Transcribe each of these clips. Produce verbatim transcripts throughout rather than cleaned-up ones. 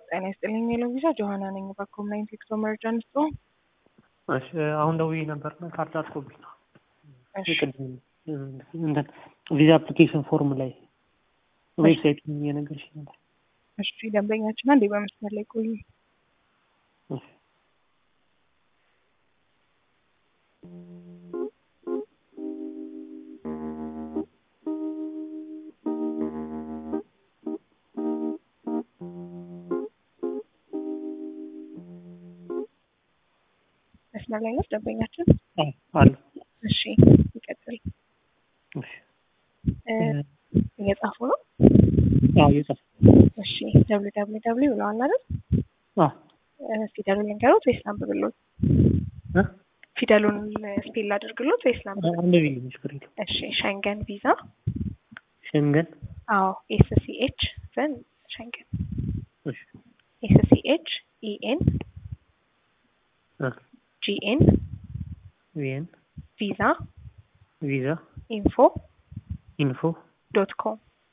ጤና ይስጥልኝ የለቪዛ ጆሃና ነኝ በኮምናይት ኤክሶ መርጃንስ ነው። እሺ አሁን ደውዬ ነበርና ካርድ አጥቆብኝ ነው። እሺ እንደ ቪዛ አፕሊኬሽን ፎርም ላይ ዌብሳይት ነው የነገርሽ ነበር። እሺ ደንበኛችን አንዴ በመስመር ላይ ቆዩ። እሺ መስመር ላይ ነው ደንበኛችን? አለ። እሺ ይቀጥል። እሺ እየጻፉ ነው? አዎ እየጻፉ። እሺ ደብሊው ደብሊው ደብሊው ብለዋል አይደል? አዎ ፊደሉን ልንገሩት ወይስ ላንብብሎት? እ ፊደሉን ስፔል ላድርግሎት ወይስ ላንብብ? አንብቢልኝ ችግር የለውም። እሺ ሸንገን ቪዛ። ሸንገን አዎ ኤስ ሲ ኤች ዘን ሸንገን እሺ ኤስ ሲ ኤች ኢ ኤን አ ጂ ኤን ቪኤን ቪዛ ቪዛ ኢንፎ ኢንፎ ዶት ኮም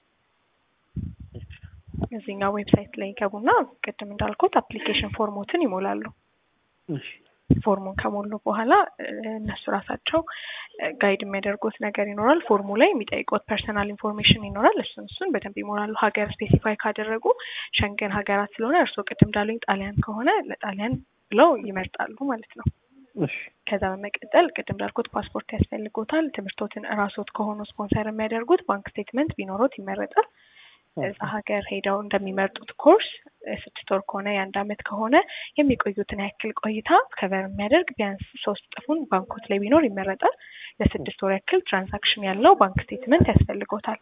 እዚህኛው ዌብሳይት ላይ ገቡና ቅድም እንዳልኩት አፕሊኬሽን ፎርሞትን ይሞላሉ። እሺ ፎርሙን ከሞሉ በኋላ እነሱ ራሳቸው ጋይድ የሚያደርጉት ነገር ይኖራል። ፎርሙ ላይ የሚጠይቁት ፐርሰናል ኢንፎርሜሽን ይኖራል። እሱን እሱን በደንብ ይሞላሉ። ሀገር ስፔሲፋይ ካደረጉ ሸንገን ሀገራት ስለሆነ እርስዎ ቅድም እንዳሉኝ ጣሊያን ከሆነ ለጣሊያን ብለው ይመርጣሉ ማለት ነው። እሺ ከዛ በመቀጠል ቅድም እንዳልኩት ፓስፖርት ያስፈልጎታል። ትምህርቶትን እራስዎት ከሆኑ ስፖንሰር የሚያደርጉት ባንክ ስቴትመንት ቢኖሩት ይመረጣል። እዛ ሀገር ሄደው እንደሚመርጡት ኮርስ ስድስት ወር ከሆነ የአንድ አመት ከሆነ የሚቆዩትን ያክል ቆይታ ከቨር የሚያደርግ ቢያንስ ሶስት ጥፉን ባንኮት ላይ ቢኖር ይመረጣል። ለስድስት ወር ያክል ትራንዛክሽን ያለው ባንክ ስቴትመንት ያስፈልጎታል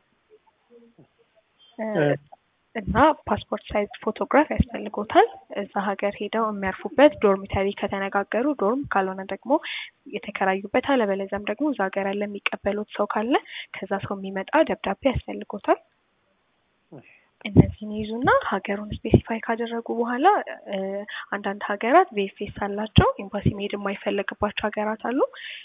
እና ፓስፖርት ሳይዝ ፎቶግራፍ ያስፈልጎታል። እዛ ሀገር ሄደው የሚያርፉበት ዶርሚተሪ ከተነጋገሩ ዶርም፣ ካልሆነ ደግሞ የተከራዩበት፣ አለበለዚያም ደግሞ እዛ ሀገር ያለ የሚቀበሉት ሰው ካለ ከዛ ሰው የሚመጣ ደብዳቤ ያስፈልጎታል። እነዚህን ይዙና ሀገሩን ስፔሲፋይ ካደረጉ በኋላ አንዳንድ ሀገራት ቪኤፍኤስ አላቸው። ኤምባሲ መሄድ የማይፈልግባቸው ሀገራት አሉ።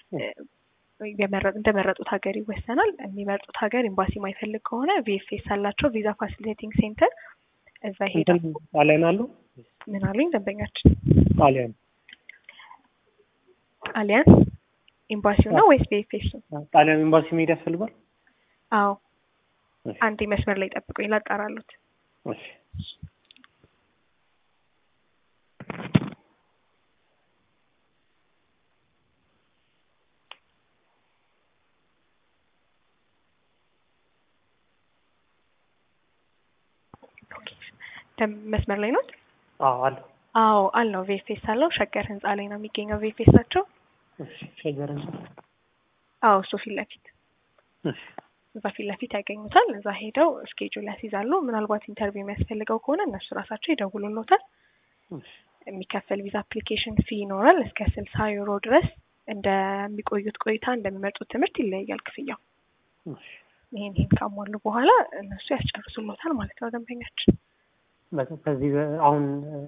እንደመረጡት ሀገር ይወሰናል። የሚመርጡት ሀገር ኤምባሲ የማይፈልግ ከሆነ ቪኤፍኤስ አላቸው፣ ቪዛ ፋሲሊቴቲንግ ሴንተር። እዛ ሄደው ጣሊያን አሉ። ምን አሉኝ ደንበኛችን? ጣሊያን ጣሊያን ኤምባሲው ነው ወይስ ቪኤፍኤስ? ጣሊያን ኤምባሲ መሄድ ያስፈልጋል? አዎ አንዴ መስመር ላይ ጠብቁኝ ላጣራሉት። እሺ መስመር ላይ ነው? አዎ አለ። አዎ አለው። ቪኤፍኤስ አለው። ሸገር ህንጻ ላይ ነው የሚገኘው ቪኤፍኤሳቸው። እሺ ሸገር ህንጻ። አዎ እሱ ፊት ለፊት እሺ እዛ ፊት ለፊት ያገኙታል። እዛ ሄደው ስኬጁል ያስይዛሉ። ምናልባት ኢንተርቪው የሚያስፈልገው ከሆነ እነሱ ራሳቸው ይደውሉልዎታል። እሺ የሚከፈል ቪዛ አፕሊኬሽን ፊ ይኖራል እስከ ስልሳ ዩሮ ድረስ። እንደሚቆዩት ቆይታ እንደሚመርጡት ትምህርት ይለያያል ክፍያው። እሺ ይሄን ይሄን ካሟሉ በኋላ እነሱ ያስጨርሱልዎታል ማለት ነው ደንበኛችን። ከዚህ አሁን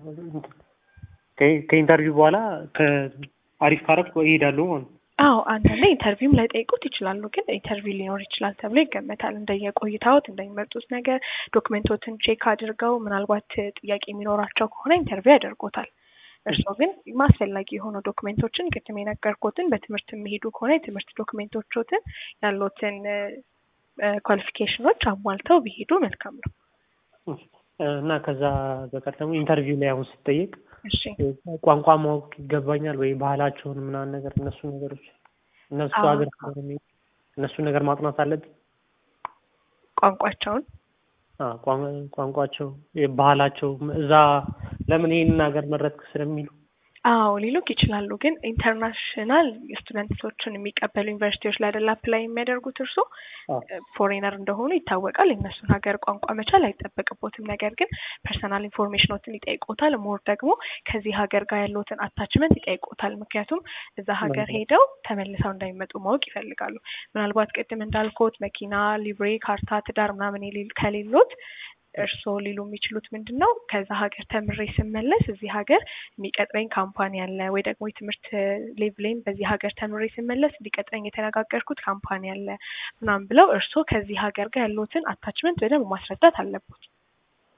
ከኢንተርቪው በኋላ ከአሪፍ ካረኩ ይሄዳሉ ማለት ነው። አዎ አንዳንዴ ኢንተርቪውም ላይ ጠይቁት ይችላሉ፣ ግን ኢንተርቪው ሊኖር ይችላል ተብሎ ይገመታል። እንደየቆይታዎት እንደሚመርጡት ነገር ዶክመንቶችን ቼክ አድርገው ምናልባት ጥያቄ የሚኖራቸው ከሆነ ኢንተርቪው ያደርጎታል። እርስዎ ግን ማስፈላጊ የሆኑ ዶክመንቶችን ቅድም የነገርኩትን በትምህርት የሚሄዱ ከሆነ የትምህርት ዶክመንቶችን ያሉትን ኳሊፊኬሽኖች አሟልተው ቢሄዱ መልካም ነው። እና ከዛ በቀር ደግሞ ኢንተርቪው ላይ አሁን ስትጠይቅ እሺ ቋንቋ ማወቅ ይገባኛል ወይ ባህላቸውን ምናምን ነገር እነሱ ነገሮች እነሱ ሀገር እነሱ ነገር ማጥናት አለብኝ። ቋንቋቸውን አዎ ቋንቋቸው ባህላቸው እዛ ለምን ይሄን ሀገር መረጥክ ስለሚሉ አዎ ሊሉክ ይችላሉ። ግን ኢንተርናሽናል ስቱደንቶችን የሚቀበሉ ዩኒቨርሲቲዎች ላይ አይደል አፕላይ የሚያደርጉት እርስዎ ፎሬነር እንደሆኑ ይታወቃል። የእነሱን ሀገር ቋንቋ መቻል አይጠበቅቦትም። ነገር ግን ፐርሰናል ኢንፎርሜሽኖችን ይጠይቁታል። ሞር ደግሞ ከዚህ ሀገር ጋር ያለውትን አታችመንት ይጠይቁታል። ምክንያቱም እዛ ሀገር ሄደው ተመልሰው እንዳይመጡ ማወቅ ይፈልጋሉ። ምናልባት ቅድም እንዳልኩት መኪና፣ ሊብሬ፣ ካርታ፣ ትዳር ምናምን ከሌሎት እርስዎ ሊሉ የሚችሉት ምንድን ነው? ከዛ ሀገር ተምሬ ስመለስ እዚህ ሀገር የሚቀጥረኝ ካምፓኒ አለ ወይ ደግሞ የትምህርት ሌቭሌን በዚህ ሀገር ተምሬ ስመለስ እንዲቀጥረኝ የተነጋገርኩት ካምፓኒ አለ ምናምን ብለው እርስዎ ከዚህ ሀገር ጋር ያለውትን አታችመንት በደንብ ማስረዳት አለበት።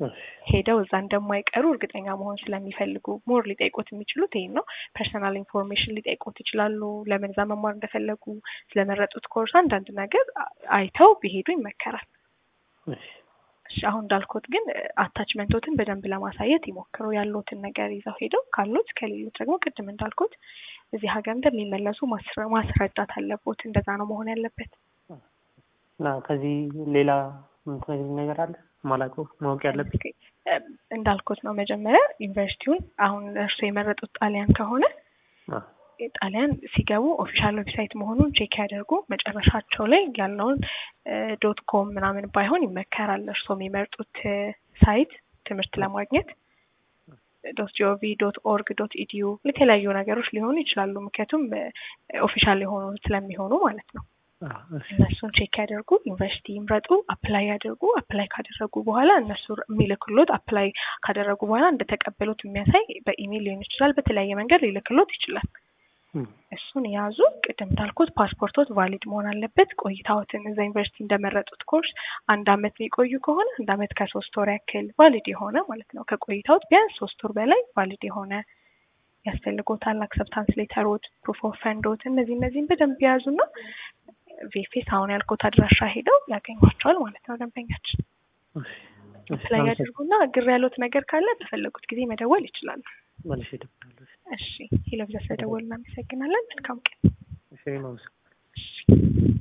ሄደው እዛ እንደማይቀሩ እርግጠኛ መሆን ስለሚፈልጉ ሞር ሊጠይቁት የሚችሉት ይሄን ነው። ፐርሰናል ኢንፎርሜሽን ሊጠይቁት ይችላሉ። ለምን እዛ መማር እንደፈለጉ ስለመረጡት ኮርስ አንዳንድ ነገር አይተው ቢሄዱ ይመከራል። እሺ አሁን እንዳልኩት ግን አታችመንቶትን በደንብ ለማሳየት ይሞክሩ። ያሉትን ነገር ይዘው ሄደው ካሉት ከሌሎች ደግሞ ቅድም እንዳልኩት እዚህ ሀገር እንደሚመለሱ ማስረዳት አለቦት። እንደዛ ነው መሆን ያለበት። እና ከዚህ ሌላ ምን ነገር አለ ማለት ነው ማወቅ ያለበት? እንዳልኩት ነው መጀመሪያ ዩኒቨርሲቲውን አሁን እርሱ የመረጡት ጣሊያን ከሆነ ጣሊያን ሲገቡ ኦፊሻል ዌብሳይት መሆኑን ቼክ ያደርጉ። መጨረሻቸው ላይ ያለውን ዶት ኮም ምናምን ባይሆን ይመከራል። እርሱ የሚመርጡት ሳይት ትምህርት ለማግኘት ዶት ጂኦቪ ዶት ኦርግ ዶት ኢዲዩ የተለያዩ ነገሮች ሊሆኑ ይችላሉ። ምክንያቱም ኦፊሻል የሆኑ ስለሚሆኑ ማለት ነው። እነሱን ቼክ ያደርጉ። ዩኒቨርሲቲ ይምረጡ፣ አፕላይ ያደርጉ። አፕላይ ካደረጉ በኋላ እነሱ የሚልክሎት አፕላይ ካደረጉ በኋላ እንደተቀበሉት የሚያሳይ በኢሜል ሊሆን ይችላል፣ በተለያየ መንገድ ሊልክሎት ይችላል። እሱን ያዙ። ቅድም እንዳልኩት ፓስፖርቶት ቫሊድ መሆን አለበት። ቆይታዎትን እዛ ዩኒቨርሲቲ እንደመረጡት ኮርስ አንድ አመት የሚቆዩ ከሆነ አንድ አመት ከሶስት ወር ያክል ቫሊድ የሆነ ማለት ነው። ከቆይታዎት ቢያንስ ሶስት ወር በላይ ቫሊድ የሆነ ያስፈልጎታል። አክሰፕታንስ ሌተሮት፣ ፕሩፍ ኦፍ ፈንዶት እነዚህ እነዚህን በደንብ ያዙና ቪኤፍኤስ አሁን ያልኩት አድራሻ ሄደው ያገኟቸዋል ማለት ነው ደንበኛችን። ላይ ያደርጉና ግር ያሉት ነገር ካለ በፈለጉት ጊዜ መደወል ይችላሉ። መልሼ እደውላለሁ። እሺ ሄሎ፣ ብዛ ስለደወልን እናመሰግናለን። መልካም ቀን። እሺ ነው።